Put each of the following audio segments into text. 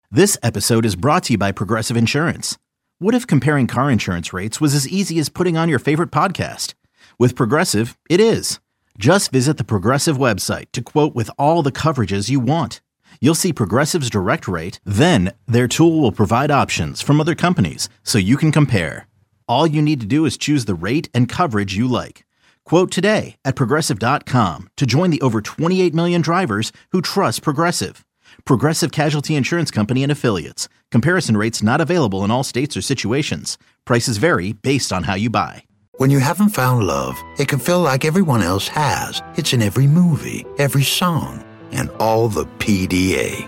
This episode is brought to you by Progressive Insurance. What if comparing car insurance rates was as easy as putting on your favorite podcast? With Progressive, it is. Just visit the Progressive website to quote with all the coverages you want. You'll see Progressive's direct rate, then their tool will provide options from other companies so you can compare. All you need to do is choose the rate and coverage you like. Quote today at Progressive.com to join the over 28 million drivers who trust Progressive. Progressive Casualty Insurance Company and Affiliates. Comparison rates not available in all states or situations. Prices vary based on how you buy. When you haven't found love, it can feel like everyone else has. It's in every movie, every song, and all the PDA.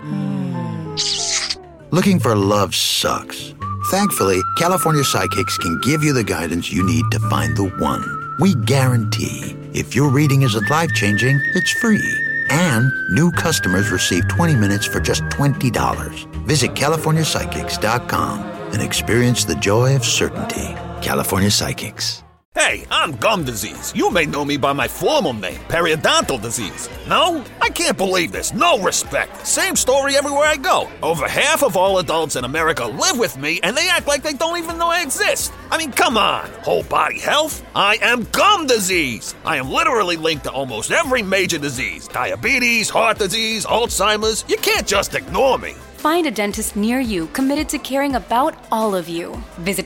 Looking for love sucks. Thankfully, California Psychics can give you the guidance you need to find the one. We guarantee if your reading isn't life-changing, it's free. And new customers receive 20 minutes for just $20. Visit CaliforniaPsychics.com and experience the joy of certainty. California Psychics. Hey, I'm gum disease. You may know me by my formal name, periodontal disease. No? I can't believe this. No respect. Same story everywhere I go. Over half of all adults in America live with me, and they act like they don't even know I exist. I mean, come on. Whole body health? I am gum disease. I am literally linked to almost every major disease. Diabetes, heart disease, Alzheimer's. You can't just ignore me. Find a dentist near you committed to caring about all of you. Visit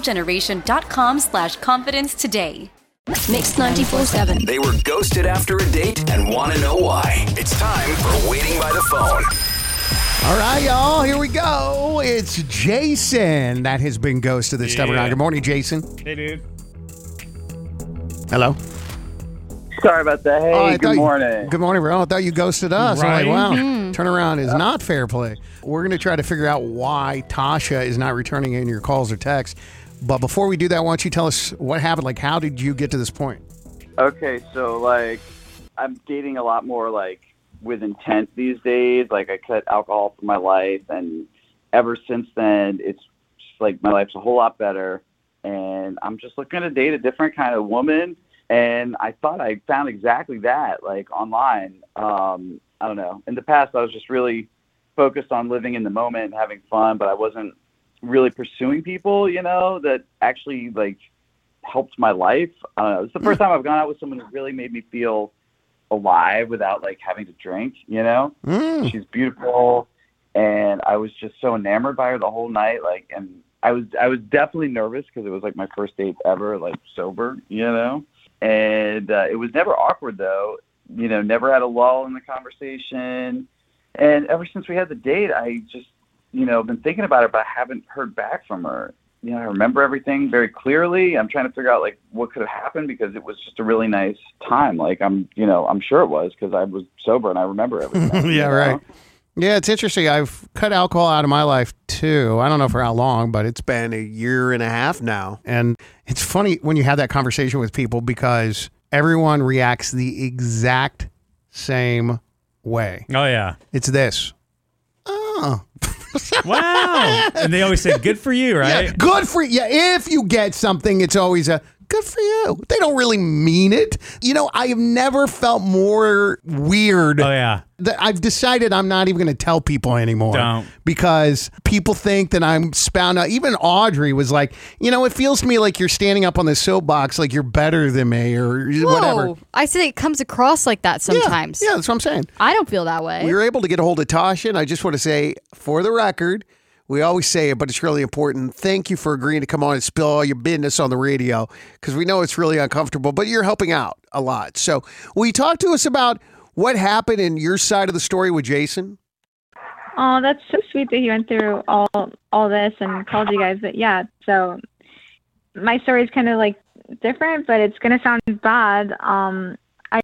smilegeneration.com/confidence today. Mix 94.7. They were ghosted after a date and want to know why. It's time for Waiting by the Phone. All right, y'all, here we go. It's Jason that has been ghosted this time around. Good morning, Jason. Hey, dude. Hello. Sorry about that. Hey, good morning. Good morning, bro. I thought you ghosted us. Right? I'm like, wow, turnaround is not fair play. We're going to try to figure out why Tasha is not returning in your calls or texts. But before we do that, why don't you tell us what happened? Like, how did you get to this point? Okay, so, I'm dating a lot more, with intent these days. I cut alcohol from my life, and ever since then, it's just, my life's a whole lot better. And I'm just looking to date a different kind of woman. And I thought I found exactly that, online. I don't know. In the past, I was just really focused on living in the moment and having fun, but I wasn't really pursuing people, that actually, helped my life. I don't know. It's the first time I've gone out with someone who really made me feel alive without, having to drink, She's beautiful, and I was just so enamored by her the whole night, and I was definitely nervous because it was, my first date ever, sober, And it was never awkward, though. Never had a lull in the conversation. And ever since we had the date, I just, been thinking about it, but I haven't heard back from her. I remember everything very clearly. I'm trying to figure out, what could have happened because it was just a really nice time. I'm sure it was because I was sober and I remember everything. Yeah, right. Yeah, it's interesting. I've cut alcohol out of my life, too. I don't know for how long, but it's been a year and a half now. And it's funny when you have that conversation with people because everyone reacts the exact same way. Oh, yeah. It's this. Oh. Wow. And they always say, good for you, right? Yeah, good for you. Yeah, if you get something, it's always a good for you. They don't really mean it. I have never felt more weird. Oh, yeah. I've decided I'm not even going to tell people anymore. Don't. Because people think that I'm spouting out. Even Audrey was like, it feels to me like you're standing up on the soapbox like you're better than me or whatever. I say it comes across like that sometimes. Yeah, that's what I'm saying. I don't feel that way. We were able to get a hold of Tasha, and I just want to say, for the record, we always say it, but it's really important. Thank you for agreeing to come on and spill all your business on the radio because we know it's really uncomfortable, but you're helping out a lot. So will you talk to us about what happened in your side of the story with Jason? Oh, that's so sweet that he went through all this and called you guys. But yeah, so my story is kind of different, but it's going to sound bad. I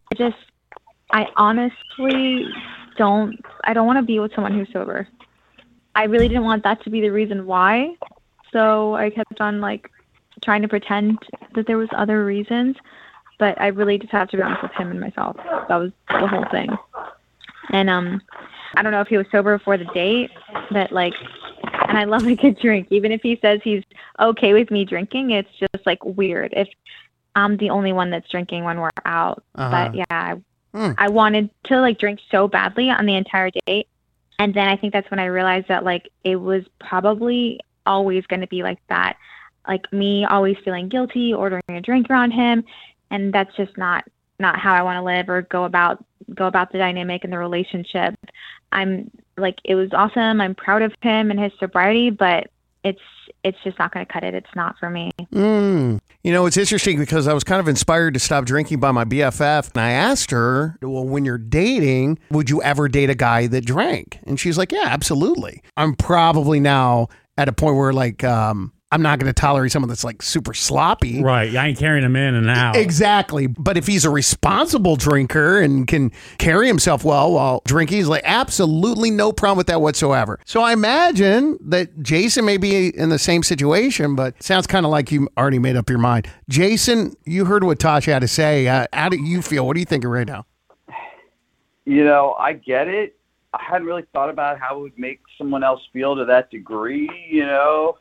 honestly don't want to be with someone who's sober. I really didn't want that to be the reason why. So I kept on trying to pretend that there was other reasons, but I really just have to be honest with him and myself. That was the whole thing. And I don't know if he was sober before the date, but and I love a good drink. Even if he says he's okay with me drinking, it's just weird if I'm the only one that's drinking when we're out. But yeah, I wanted to drink so badly on the entire date. And then I think that's when I realized that like it was probably always going to be like that. Like me always feeling guilty, ordering a drink around him. And that's just not how I want to live or go about the dynamic and the relationship. I'm like, it was awesome. I'm proud of him and his sobriety, but it's just not going to cut it. It's not for me. You know, it's interesting because I was kind of inspired to stop drinking by my BFF. And I asked her, well, when you're dating, would you ever date a guy that drank? And she's like, yeah, absolutely. I'm probably now at a point where like, I'm not going to tolerate someone that's like super sloppy. Right. I ain't carrying him in and out. Exactly. But if he's a responsible drinker and can carry himself well while drinking, he's like, absolutely no problem with that whatsoever. So I imagine that Jason may be in the same situation, but it sounds kind of like you already made up your mind. Jason, you heard what Tasha had to say. How do you feel? What are you thinking right now? You know, I get it. I hadn't really thought about how it would make someone else feel to that degree, you know.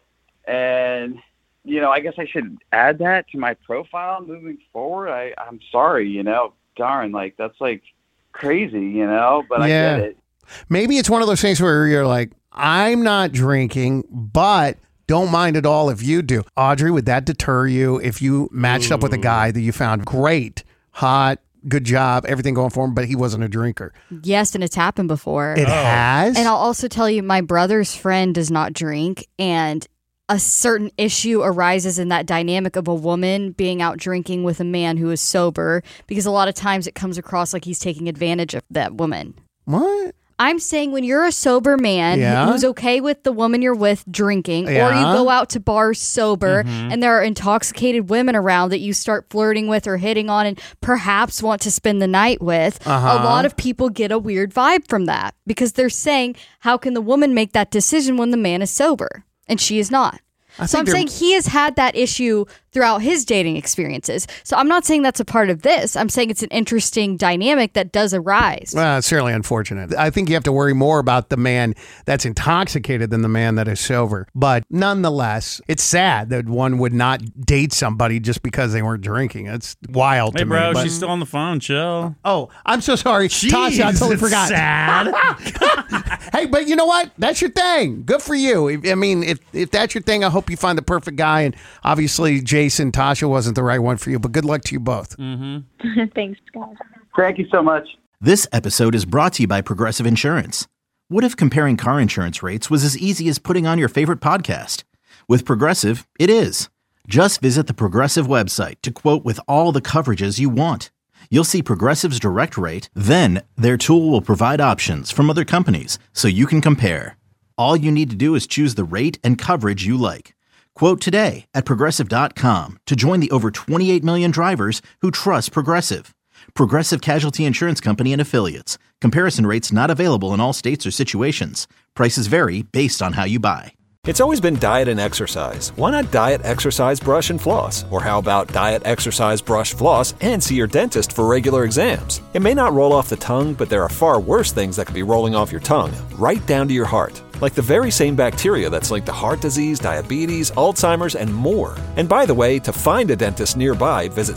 And, you know, I guess I should add that to my profile moving forward. I'm sorry, you know, darn, like that's like crazy, you know, but yeah. I get it. Maybe it's one of those things where you're like, I'm not drinking, but don't mind at all if you do. Audrey, would that deter you if you matched up with a guy that you found great, hot, good job, everything going for him, but he wasn't a drinker? Yes, and it's happened before. It has? And I'll also tell you, my brother's friend does not drink, and a certain issue arises in that dynamic of a woman being out drinking with a man who is sober, because a lot of times it comes across like he's taking advantage of that woman. What? I'm saying when you're a sober man who's okay with the woman you're with drinking, or you go out to bars sober and there are intoxicated women around that you start flirting with or hitting on and perhaps want to spend the night with, a lot of people get a weird vibe from that because they're saying, how can the woman make that decision when the man is sober? And she is not. So I'm saying he has had that issue throughout his dating experiences. So I'm not saying that's a part of this. I'm saying it's an interesting dynamic that does arise. Well, it's certainly unfortunate. I think you have to worry more about the man that's intoxicated than the man that is sober. But nonetheless, it's sad that one would not date somebody just because they weren't drinking. It's wild to me. Hey, bro, she's still on the phone. Chill. Oh, I'm so sorry. Jeez, Tasha, I totally forgot. Sad. Hey, but you know what? That's your thing. Good for you. I mean, if that's your thing, I hope you find the perfect guy. And obviously, Jason, Tasha wasn't the right one for you, but good luck to you both. Thanks, guys. Thank you so much. This episode is brought to you by Progressive Insurance. What if comparing car insurance rates was as easy as putting on your favorite podcast? With Progressive, it is. Just visit the Progressive website to quote with all the coverages you want. You'll see Progressive's direct rate, then their tool will provide options from other companies so you can compare. All you need to do is choose the rate and coverage you like. Quote today at Progressive.com to join the over 28 million drivers who trust Progressive. Progressive Casualty Insurance Company and Affiliates. Comparison rates not available in all states or situations. Prices vary based on how you buy. It's always been diet and exercise. Why not diet, exercise, brush, and floss? Or how about diet, exercise, brush, floss, and see your dentist for regular exams? It may not roll off the tongue, but there are far worse things that could be rolling off your tongue, right down to your heart. Like the very same bacteria that's linked to heart disease, diabetes, Alzheimer's, and more. And by the way, to find a dentist nearby, visit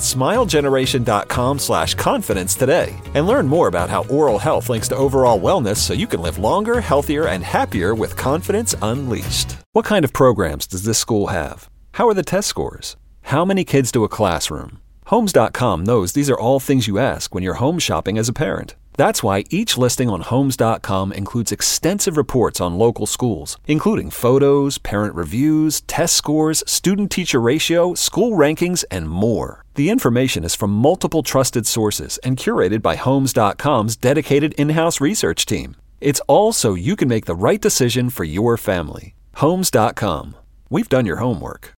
smilegeneration.com/confidence today and learn more about how oral health links to overall wellness so you can live longer, healthier, and happier with confidence unleashed. What kind of programs does this school have? How are the test scores? How many kids do a classroom? Homes.com knows these are all things you ask when you're home shopping as a parent. That's why each listing on Homes.com includes extensive reports on local schools, including photos, parent reviews, test scores, student-teacher ratio, school rankings, and more. The information is from multiple trusted sources and curated by Homes.com's dedicated in-house research team. It's all so you can make the right decision for your family. Homes.com. We've done your homework.